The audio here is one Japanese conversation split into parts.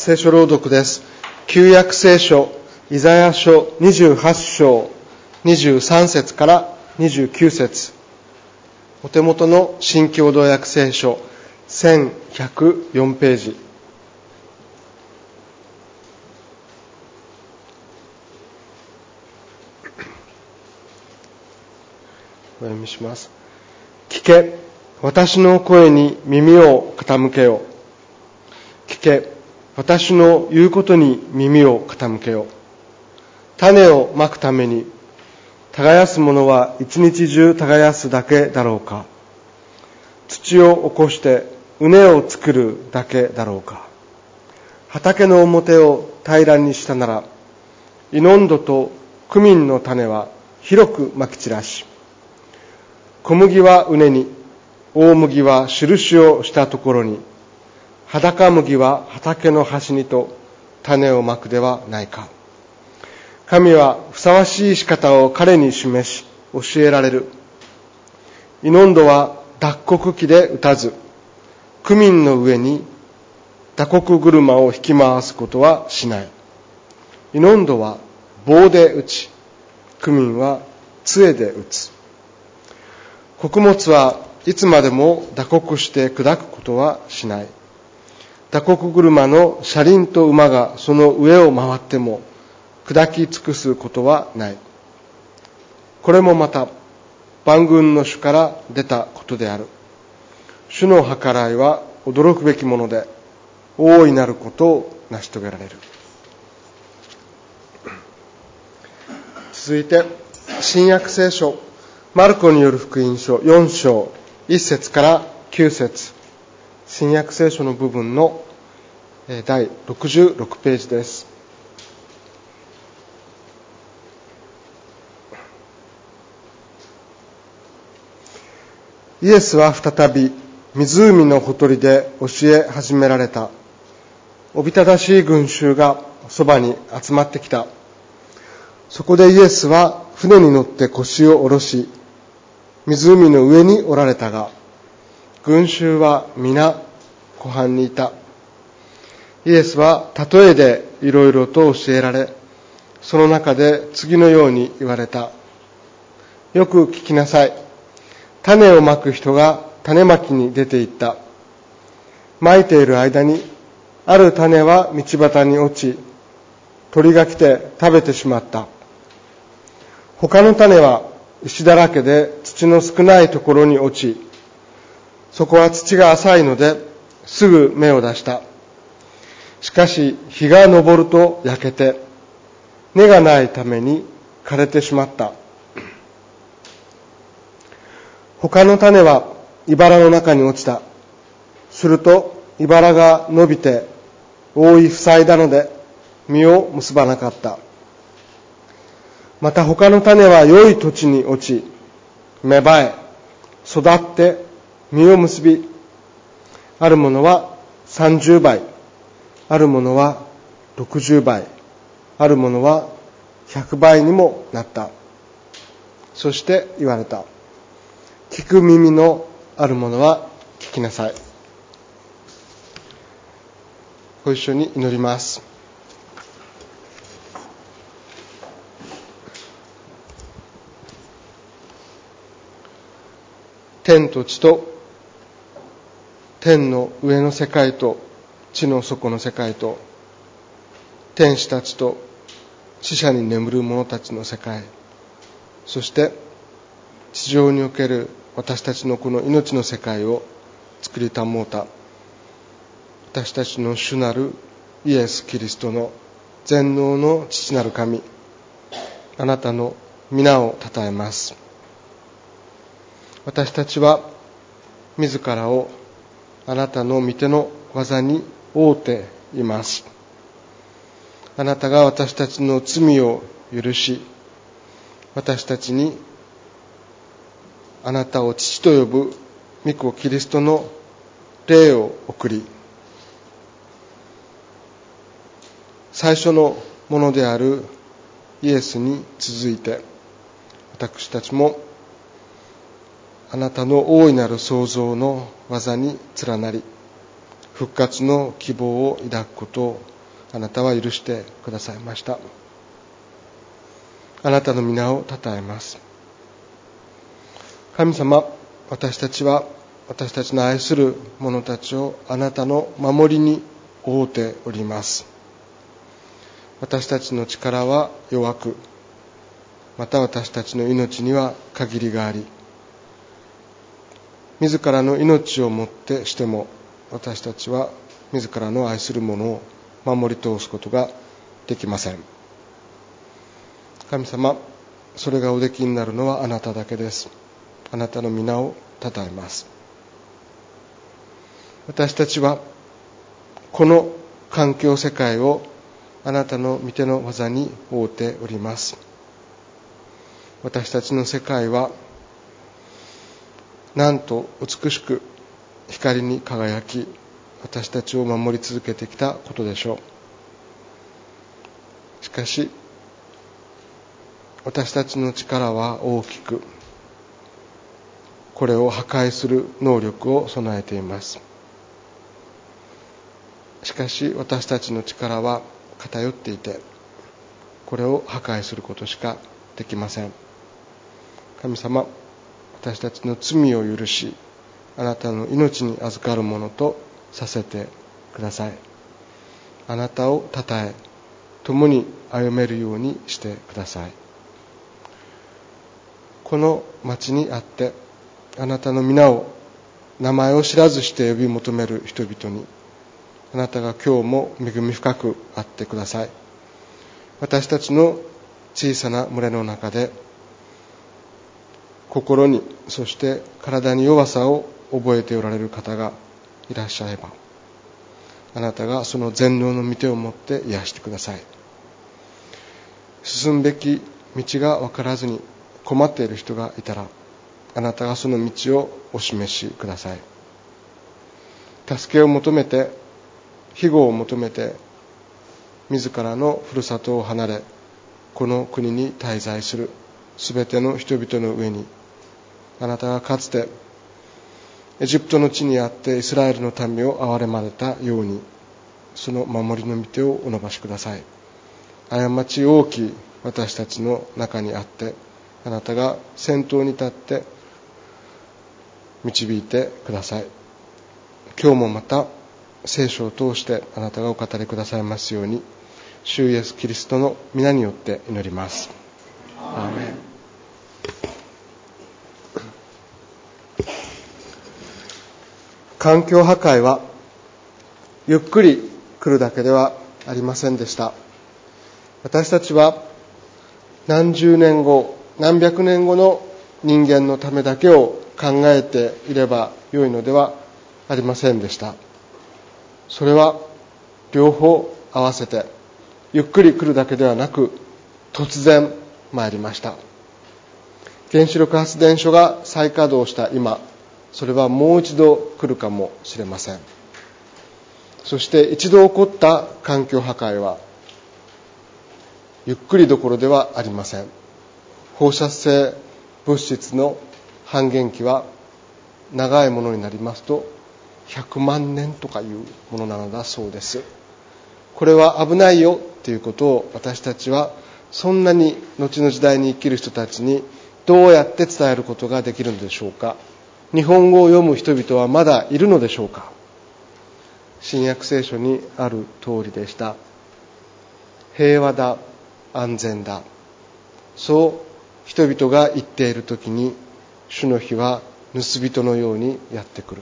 聖書朗読です。旧約聖書イザヤ書28章23節から29節、お手元の新共同訳聖書1104ページ、お読みします。聞け、私の声に耳を傾けよ。聞け、私の言うことに耳を傾けよ。種をまくために耕す者は一日中耕すだけだろうか。土を起こして畝を作るだけだろうか。畑の表を平らにしたなら、イノンドとクミンの種は広くまき散らし、小麦は畝に、大麦は印をしたところに、裸麦は畑の端にと種をまくではないか。神はふさわしい仕方を彼に示し教えられる。イノンドは脱穀機で打たず、クミンの上に打穀車を引き回すことはしない。イノンドは棒で打ち、クミンは杖で打つ。穀物はいつまでも打穀して砕くことはしない。打穀車の車輪と馬がその上を回っても砕き尽くすことはない。これもまた万軍の主から出たことである。主の計らいは驚くべきもので、大いなることを成し遂げられる。続いて新約聖書マルコによる福音書4章1節から9節、新約聖書の部分の第66ページです。イエスは再び湖のほとりで教え始められた。おびただしい群衆がそばに集まってきた。そこでイエスは船に乗って腰を下ろし、湖の上におられたが、群衆は皆湖畔にいた。イエスは例えでいろいろと教えられ、その中で次のように言われた。よく聞きなさい。種をまく人が種まきに出て行った。まいている間に、ある種は道端に落ち、鳥が来て食べてしまった。他の種は石だらけで土の少ないところに落ち、そこは土が浅いのですぐ芽を出した。しかし日が昇ると焼けて、根がないために枯れてしまった。他の種は茨の中に落ちた。すると茨が伸びて覆い塞いだので実を結ばなかった。また他の種は良い土地に落ち、芽生え、育って実を結び、あるものは30倍、あるものは60倍、あるものは100倍にもなった。そして言われた。聞く耳のあるものは聞きなさい。ご一緒に祈ります。天と地と、天の上の世界と地の底の世界と、天使たちと死者に眠る者たちの世界、そして地上における私たちのこの命の世界を作りたもうた私たちの主なるイエス・キリストの全能の父なる神、あなたの皆をたたえます。私たちは自らをあなたの御手の技に負うています。あなたが私たちの罪を許し、私たちにあなたを父と呼ぶ御子キリストの霊を送り、最初のものであるイエスに続いて、私たちもあなたの大いなる創造の技に連なり、復活の希望を抱くことをあなたは許してくださいました。あなたの皆を称えます。神様、私たちは私たちの愛する者たちをあなたの守りに覆っております。私たちの力は弱く、また私たちの命には限りがあり、自らの命をもってしても私たちは自らの愛する者を守り通すことができません。神様、それがおできになるのはあなただけです。あなたの皆を称えます。私たちはこの環境世界をあなたの御手の技に覆っております。私たちの世界はなんと美しく光に輝き、私たちを守り続けてきたことでしょう。しかし私たちの力は大きく、これを破壊する能力を備えています。しかし私たちの力は偏っていて、これを破壊することしかできません。神様、私たちの罪を許し、あなたの命に預かるものとさせてください。あなたを称え、共に歩めるようにしてください。この町にあって、あなたの皆を、名前を知らずして呼び求める人々に、あなたが今日も恵み深くあってください。私たちの小さな群れの中で、心に、そして体に弱さを覚えておられる方がいらっしゃれば、あなたがその全能の御手を持って癒してください。進むべき道が分からずに困っている人がいたら、あなたがその道をお示しください。助けを求めて、庇護を求めて、自らのふるさとを離れ、この国に滞在するすべての人々の上に、あなたがかつてエジプトの地にあってイスラエルの民を憐れまれたように、その守りの御手をお伸ばしください。過ち大きい私たちの中にあって、あなたが先頭に立って導いてください。今日もまた聖書を通してあなたがお語りくださいますように、主イエスキリストの皆によって祈ります。アーメン。環境破壊はゆっくり来るだけではありませんでした。私たちは何十年後、何百年後の人間のためだけを考えていればよいのではありませんでした。それは両方合わせてゆっくり来るだけではなく、突然参りました。原子力発電所が再稼働した今、それはもう一度来るかもしれません。そして一度起こった環境破壊はゆっくりどころではありません。放射性物質の半減期は長いものになりますと100万年とかいうものなのだそうです。これは危ないよということを私たちはそんなに後の時代に生きる人たちにどうやって伝えることができるのでしょうか。日本語を読む人々はまだいるのでしょうか。新約聖書にある通りでした。平和だ、安全だ、そう人々が言っているときに、主の日は盗人のようにやってくる。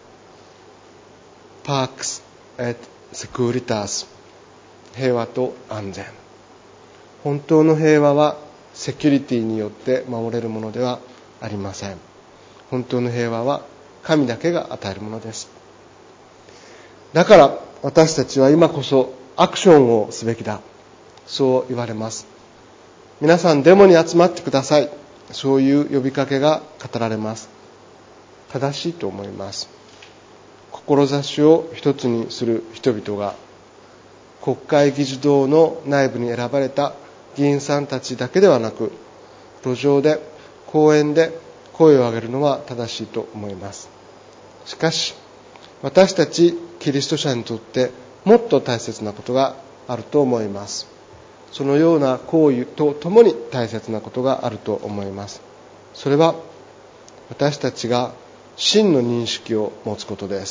パークス・エット・セクュリタス、平和と安全。本当の平和はセキュリティによって守れるものではありません。本当の平和は神だけが与えるものです。だから私たちは今こそアクションをすべきだ、そう言われます。皆さんデモに集まってください、そういう呼びかけが語られます。正しいと思います。志を一つにする人々が国会議事堂の内部に選ばれた議員さんたちだけではなく、路上で公園で声を上げるのは正しいと思います。しかし私たちキリスト者にとってもっと大切なことがあると思います。そのような行為とともに大切なことがあると思います。それは私たちが真の認識を持つことです。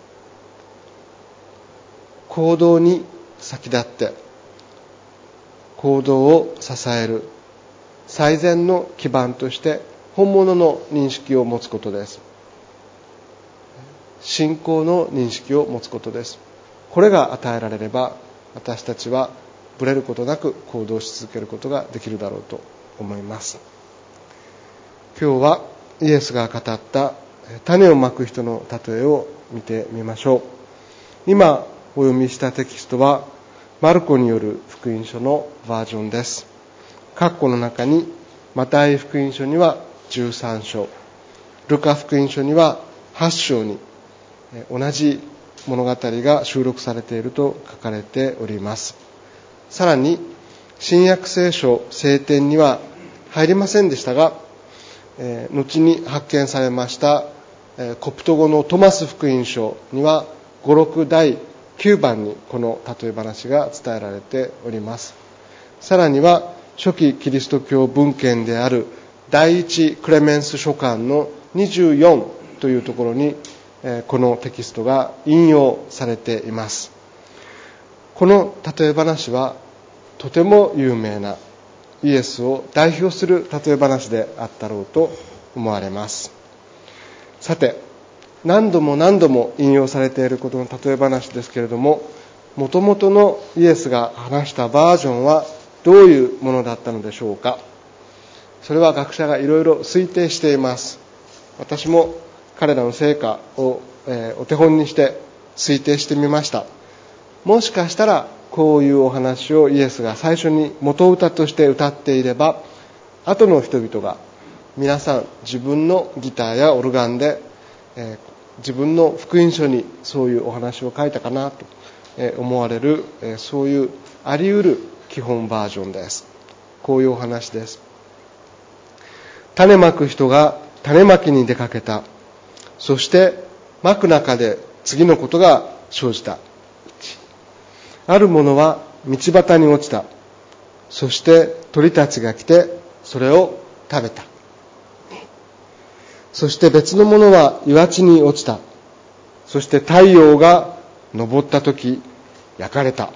行動に先立って行動を支える最善の基盤として本物の認識を持つことです。信仰の認識を持つことです。これが与えられれば、私たちはぶれることなく行動し続けることができるだろうと思います。今日はイエスが語った種をまく人の例えを見てみましょう。今お読みしたテキストはマルコによる福音書のバージョンです。括弧の中にマタイ福音書には13章、ルカ福音書には8章に同じ物語が収録されていると書かれております。さらに新約聖書聖典には入りませんでしたが、後に発見されましたコプト語のトマス福音書には語録第9番にこの例え話が伝えられております。さらには初期キリスト教文献である第一クレメンス書簡の24というところにこのテキストが引用されています。この例え話はとても有名なイエスを代表する例え話であったろうと思われます。さて、何度も何度も引用されていることの例え話ですけれども、もともとのイエスが話したバージョンはどういうものだったのでしょうか。それは学者がいろいろ推定しています。私も彼らの成果をお手本にして推定してみました。もしかしたらこういうお話をイエスが最初に元歌として歌っていれば、後の人々が皆さん自分のギターやオルガンで、自分の福音書にそういうお話を書いたかなと思われる、そういうあり得る基本バージョンです。こういうお話です。種まく人が種まきに出かけた。そしてまく中で次のことが生じた。あるものは道端に落ちた。そして鳥たちが来てそれを食べた。そして別のものは岩地に落ちた。そして太陽が昇ったとき焼かれた。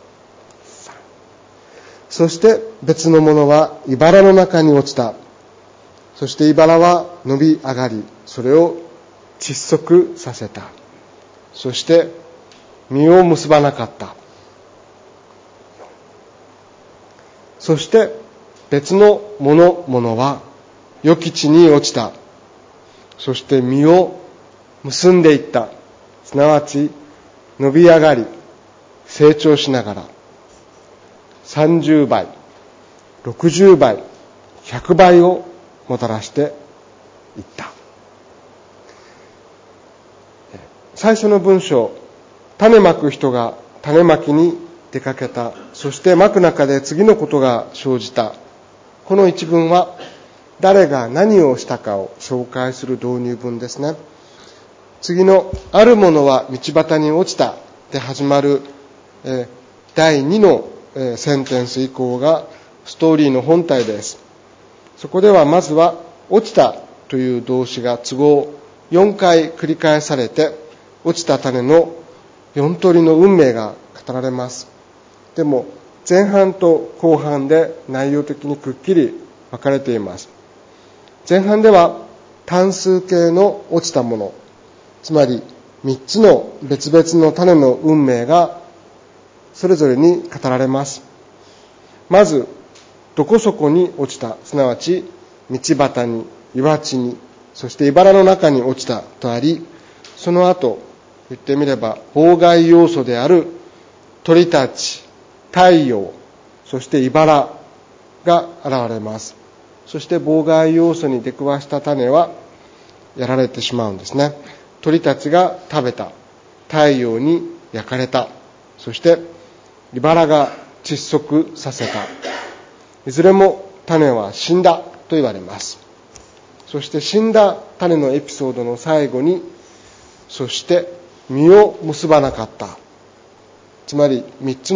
そして別のものは茨の中に落ちた。そして茨は伸び上がり、それを窒息させた。そして実を結ばなかった。そして別のものは良き地に落ちた。そして実を結んでいった。すなわち伸び上がり成長しながら30倍、60倍、100倍をもたらしていった。最初の文章、種まく人が種まきに出かけた。そしてまく中で次のことが生じた。この一文は誰が何をしたかを紹介する導入文ですね。次のあるものは道端に落ちたで始まる第2のセンテンス以降がストーリーの本体です。そこではまずは落ちたという動詞が都合4回繰り返されて、落ちた種の4通りの運命が語られます。でも前半と後半で内容的にくっきり分かれています。前半では単数形の落ちたもの、つまり3つの別々の種の運命がそれぞれに語られます。まずどこそこに落ちた、すなわち道端に、岩地に、そして茨の中に落ちたとあり、その後言ってみれば妨害要素である鳥たち、太陽、そして茨が現れます。そして妨害要素に出くわした種はやられてしまうんですね。鳥たちが食べた、太陽に焼かれた、そして茨が窒息させた。いずれも種は死んだと言われます。そして死んだ種のエピソードの最後に、そして実を結ばなかった。つまり3つの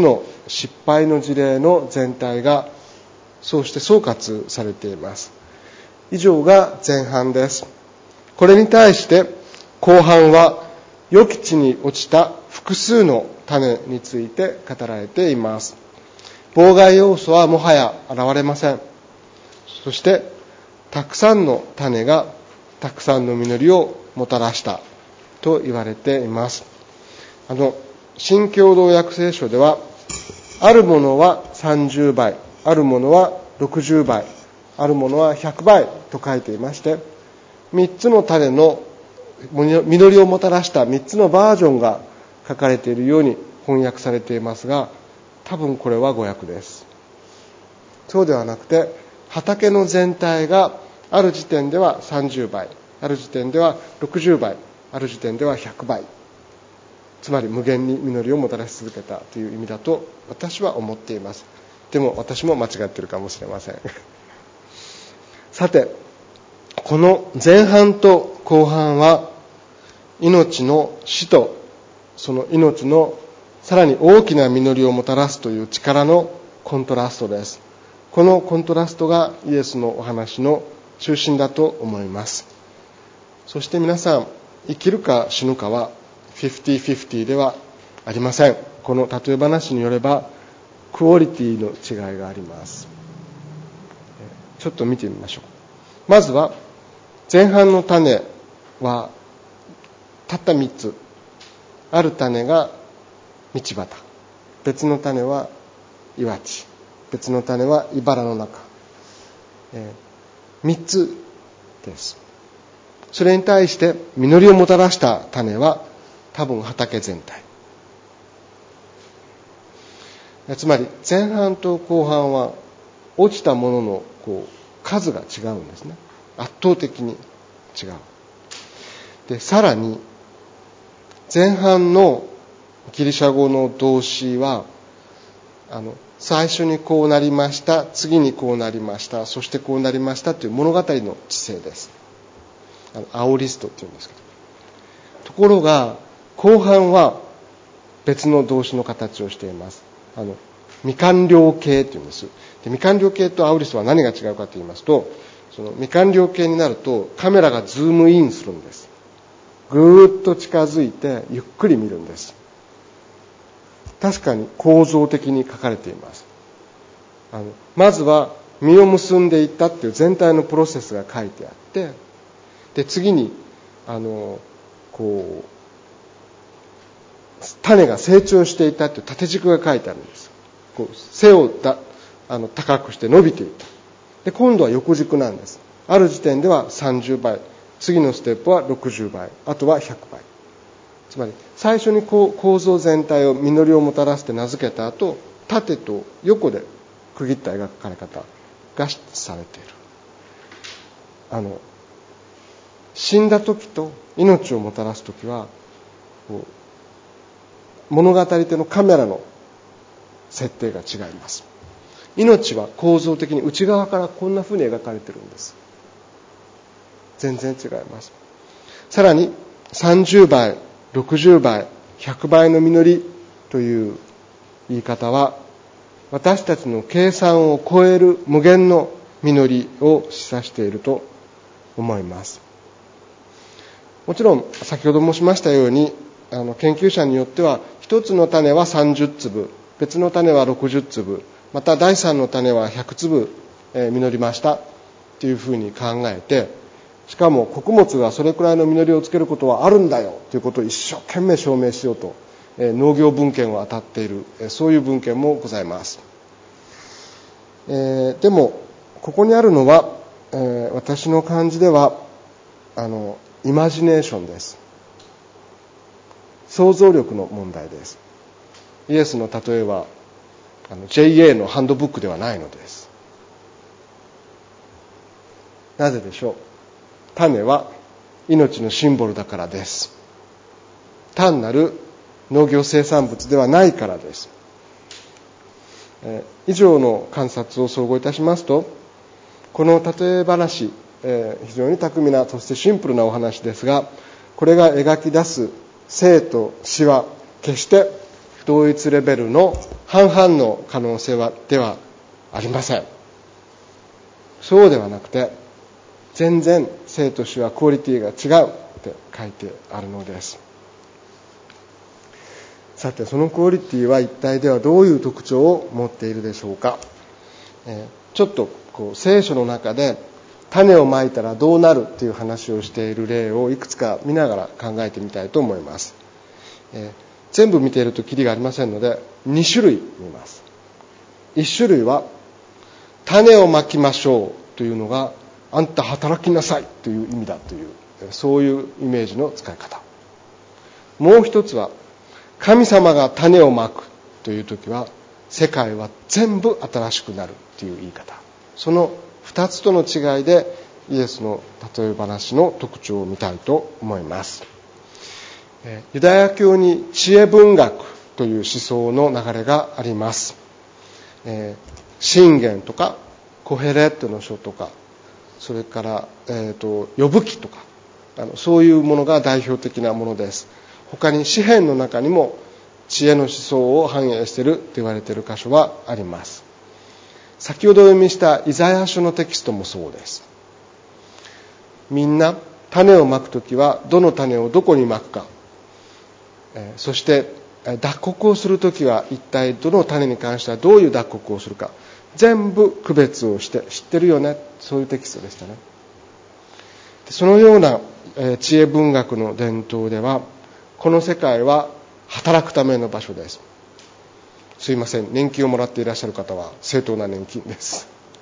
失敗の事例の全体がそうして総括されています。以上が前半です。これに対して後半は良き地に落ちた複数の種について語られています。妨害要素はもはや現れません。そしてたくさんの種がたくさんの実りをもたらしたと言われています。新共同訳聖書では、あるものは30倍、あるものは60倍、あるものは100倍と書いていまして、3つの種の実りをもたらした3つのバージョンが書かれているように翻訳されていますが、多分これは誤訳です。そうではなくて、畑の全体がある時点では30倍、ある時点では60倍、ある時点では100倍、つまり無限に実りをもたらし続けたという意味だと私は思っています。でも私も間違っているかもしれません。さて、この前半と後半は命の死とその命のさらに大きな実りをもたらすという力のコントラストです。このコントラストがイエスのお話の中心だと思います。そして皆さん、生きるか死ぬかは 50-50 ではありません。この例え話によればクオリティの違いがあります。ちょっと見てみましょう。まずは前半の種はたった3つ。ある種が道端、別の種は岩地、別の種は茨の中、3つです。それに対して実りをもたらした種は多分畑全体。つまり前半と後半は落ちたものの数が違うんですね。圧倒的に違う。で、さらに前半のギリシャ語の動詞は最初にこうなりました、次にこうなりました、そしてこうなりましたという物語の知性です。アオリストっていうんですけど。ところが後半は別の動詞の形をしています。未完了形というんです。で、未完了形とアオリストは何が違うかと言いますと、その未完了形になるとカメラがズームインするんです。ぐーっと近づいてゆっくり見るんです。確かに構造的に書かれています。まずは実を結んでいったっていう全体のプロセスが書いてあって、で次に種が成長していたっていう縦軸が書いてあるんです。背を高くして伸びていった。で今度は横軸なんです。ある時点では30倍、次のステップは60倍、あとは100倍。つまり最初に構造全体を実りをもたらして名付けた後、縦と横で区切った描かれ方がされている。死んだ時と命をもたらす時は物語手のカメラの設定が違います。命は構造的に内側からこんな風に描かれているんです。全然違います。さらに30倍、60倍、100倍の実りという言い方は私たちの計算を超える無限の実りを示唆していると思います。もちろん先ほど申しましたように研究者によっては一つの種は30粒、別の種は60粒、また第三の種は100粒実りましたというふうに考えて、しかも穀物がそれくらいの実りをつけることはあるんだよということを一生懸命証明しようと農業文献を当たっている、そういう文献もございます。でもここにあるのは、私の感じではイマジネーションです。想像力の問題です。イエスの例えはJA のハンドブックではないのです。なぜでしょう。種は命のシンボルだからです。単なる農業生産物ではないからです。以上の観察を総合いたしますと、この例え話、非常に巧みな、そしてシンプルなお話ですが、これが描き出す生と死は決して同一レベルの半々の可能性ではありません。そうではなくて、全然生と死はクオリティが違うって書いてあるのです。さて、そのクオリティは一体ではどういう特徴を持っているでしょうか。ちょっと聖書の中で種をまいたらどうなるっていう話をしている例をいくつか見ながら考えてみたいと思います。全部見ているとキリがありませんので2種類見ます。1種類は種をまきましょうというのがあんた働きなさいという意味だという、そういうイメージの使い方。もう一つは神様が種をまくという時は世界は全部新しくなるという言い方。その2つとの違いでイエスの例え話の特徴を見たいと思います。ユダヤ教に知恵文学という思想の流れがあります。箴言とかコヘレットの書とか、それから呼ぶ記とか、そういうものが代表的なものです。他に詩篇の中にも知恵の思想を反映していると言われている箇所はあります。先ほどお読みしたイザヤ書のテキストもそうです。みんな種をまくときはどの種をどこにまくか、そして脱穀をするときは一体どの種に関してはどういう脱穀をするか、全部区別をして知ってるよね、そういうテキストでしたね。そのような知恵文学の伝統では、この世界は働くための場所です。すいません、年金をもらっていらっしゃる方は正当な年金です。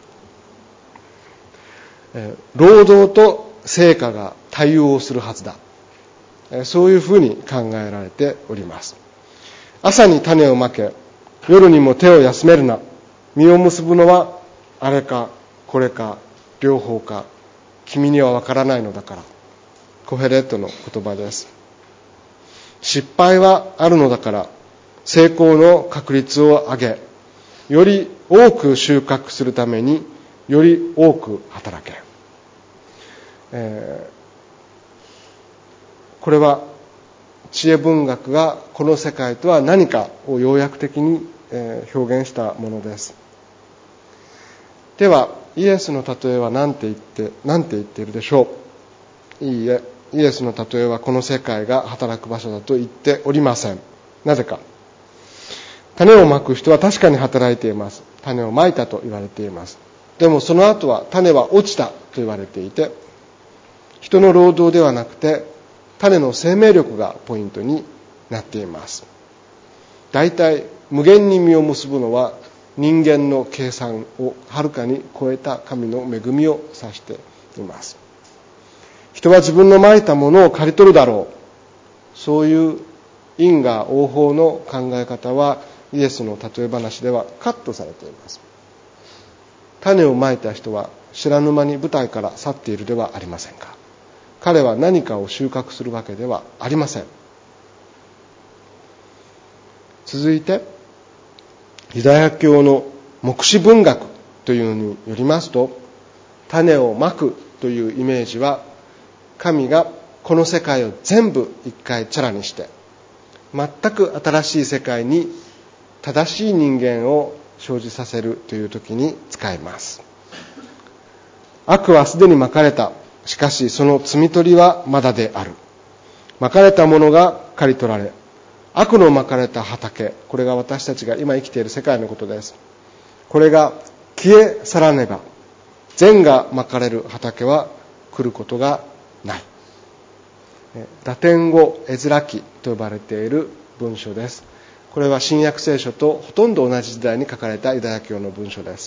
労働と成果が対応するはずだ、そういうふうに考えられております。朝に種をまけ、夜にも手を休めるな。実を結ぶのはあれかこれか両方か、君にはわからないのだから。コヘレットの言葉です。失敗はあるのだから、成功の確率を上げ、より多く収穫するためにより多く働け。これは知恵文学がこの世界とは何かを要約的に表現したものです。ではイエスの例えは何て言っているでしょう。いいえ、イエスの例えはこの世界が働く場所だと言っておりません。なぜか。種をまく人は確かに働いています。種をまいたと言われています。でもその後は種は落ちたと言われていて、人の労働ではなくて種の生命力がポイントになっています。大体無限に実を結ぶのは人間の計算をはるかに超えた神の恵みを指しています。人は自分のまいたものを刈り取るだろう、そういう因果応報の考え方はイエスの例え話ではカットされています。種をまいた人は知らぬ間に舞台から去っているではありませんか。彼は何かを収穫するわけではありません。続いてユダヤ教の黙示文学というのによりますと、種をまくというイメージは神がこの世界を全部一回チャラにして全く新しい世界に正しい人間を生じさせるという時に使います。悪はすでにまかれた。しかしその摘み取りはまだである。まかれたものが刈り取られ、悪のまかれた畑、これが私たちが今生きている世界のことです。これが消え去らねば、善がまかれる畑は来ることがない。ラテン語エズラ記と呼ばれている文書です。これは新約聖書とほとんど同じ時代に書かれたユダヤ教の文書です。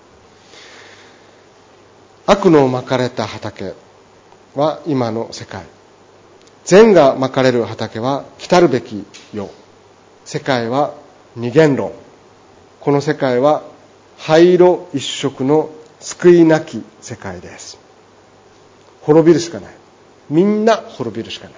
悪のまかれた畑は今の世界、善がまかれる畑は来たるべき世。世界は二元論。この世界は灰色一色の救いなき世界です。滅びるしかない。みんな滅びるしかない。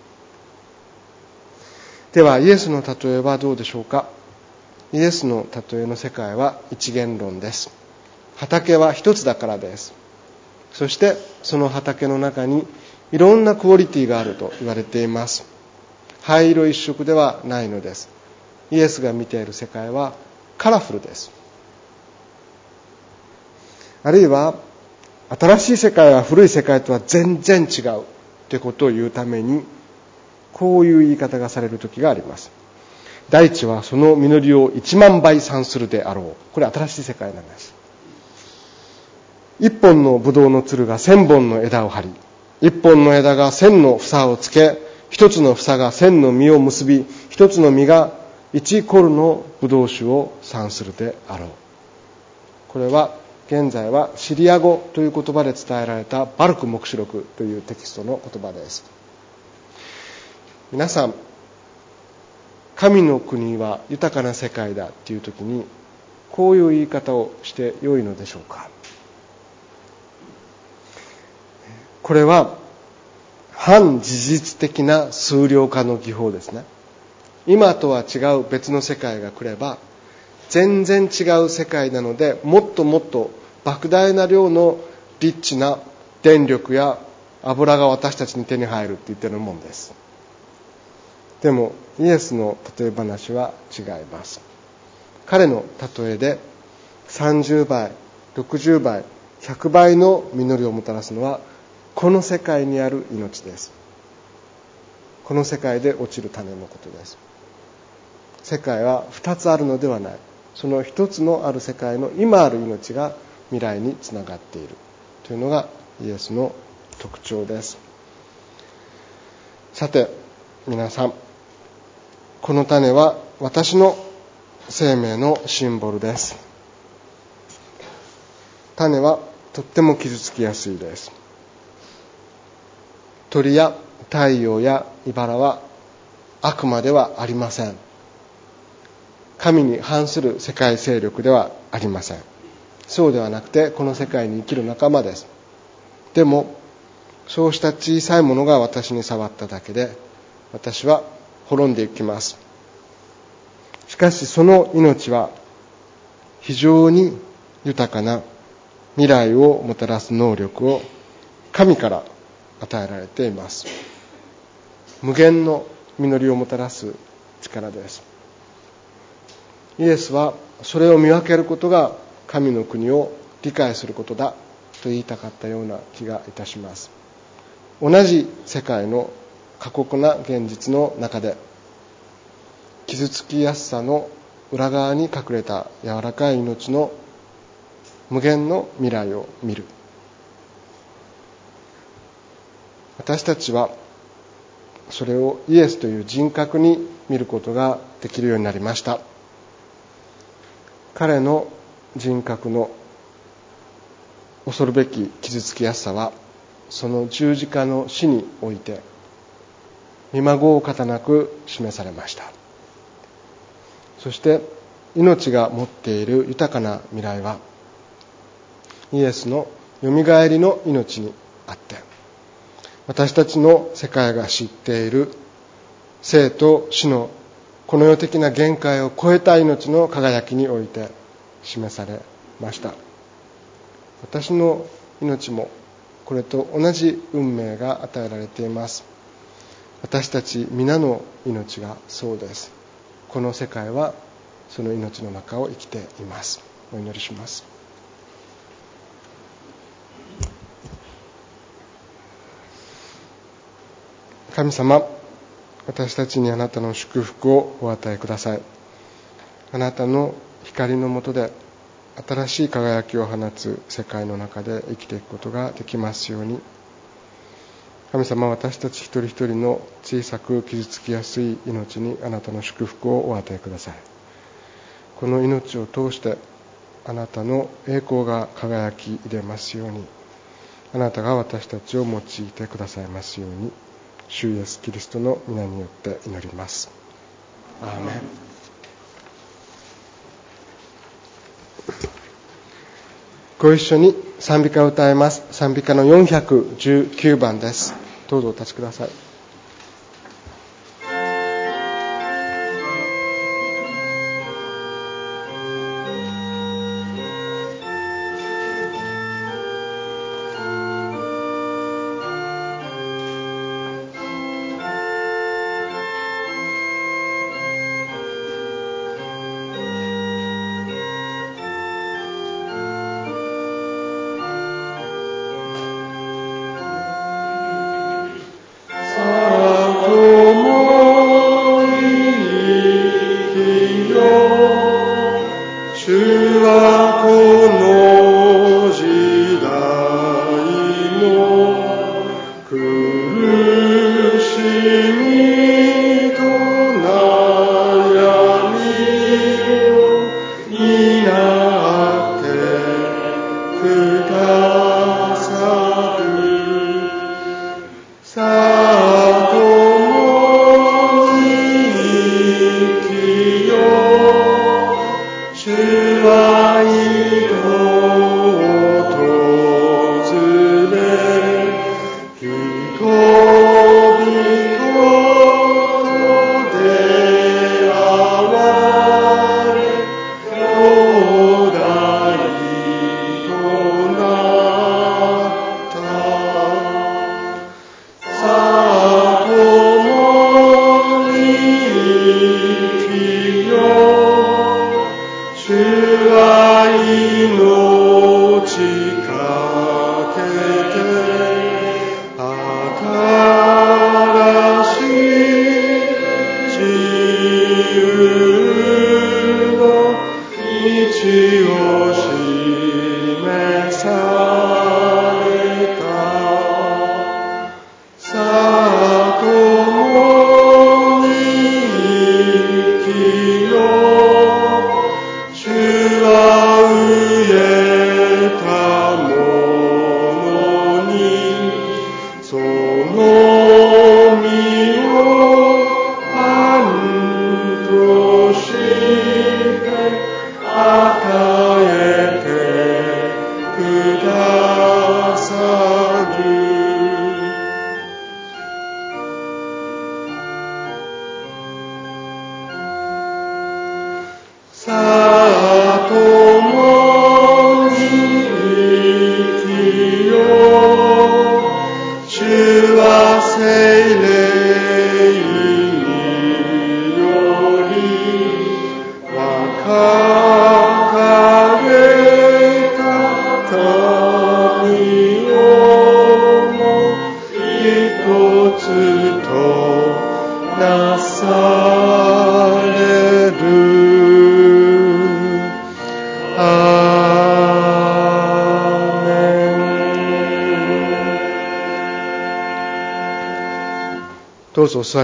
ではイエスの例えはどうでしょうか。イエスの例えの世界は一元論です。畑は一つだからです。そしてその畑の中にいろんなクオリティがあると言われています。灰色一色ではないのです。 イエスが見ている世界はカラフルです。あるいは新しい世界は古い世界とは全然違うということを言うために、こういう言い方がされる時があります。大地はその実りを1万倍産するであろう。これ新しい世界なんです。一本のブドウのつるが1000本の枝を張り、一本の枝が1000の房をつけ、一つの房が1000の実を結び、一つの実が1コルのブドウ酒を産するであろう。これは現在はシリア語という言葉で伝えられたバルク黙示録というテキストの言葉です。皆さん、神の国は豊かな世界だというときに、こういう言い方をして良いのでしょうか。これは反事実的な数量化の技法ですね。今とは違う別の世界が来れば、全然違う世界なので、もっともっと莫大な量のリッチな電力や油が私たちに手に入るって言ってるもんです。でもイエスの例え話は違います。彼の例えで30倍、60倍、100倍の実りをもたらすのはこの世界にある命です。この世界で落ちる種のことです。世界は2つあるのではない。その1つのある世界の今ある命が未来につながっているというのがイエスの特徴です。さて皆さん、この種は私の生命のシンボルです。種はとっても傷つきやすいです。鳥や太陽や茨は悪魔ではありません。神に反する世界勢力ではありません。そうではなくて、この世界に生きる仲間です。でもそうした小さいものが私に触っただけで、私は滅んでいきます。しかしその命は非常に豊かな未来をもたらす能力を神から与えられています。無限の実りをもたらす力です。イエスはそれを見分けることが神の国を理解することだと言いたかったような気がいたします。同じ世界の過酷な現実の中で、傷つきやすさの裏側に隠れた柔らかい命の無限の未来を見る。私たちはそれをイエスという人格に見ることができるようになりました。彼の人格の恐るべき傷つきやすさは、その十字架の死において見まごうことなく示されました。そして命が持っている豊かな未来はイエスのよみがえりの命にあって、私たちの世界が知っている生と死のこの世的な限界を超えた命の輝きにおいて示されました。私の命もこれと同じ運命が与えられています。私たち皆の命がそうです。この世界はその命の中を生きています。お祈りします。神様、私たちにあなたの祝福をお与えください。あなたの光の下で新しい輝きを放つ世界の中で生きていくことができますように。神様、私たち一人一人の小さく傷つきやすい命にあなたの祝福をお与えください。この命を通してあなたの栄光が輝き出ますように、あなたが私たちを用いてくださいますように、主イエスキリストの皆によって祈ります。アーメン。ご一緒に賛美歌を歌います。賛美歌の419番です。どうぞお立ちください。 どうぞお座り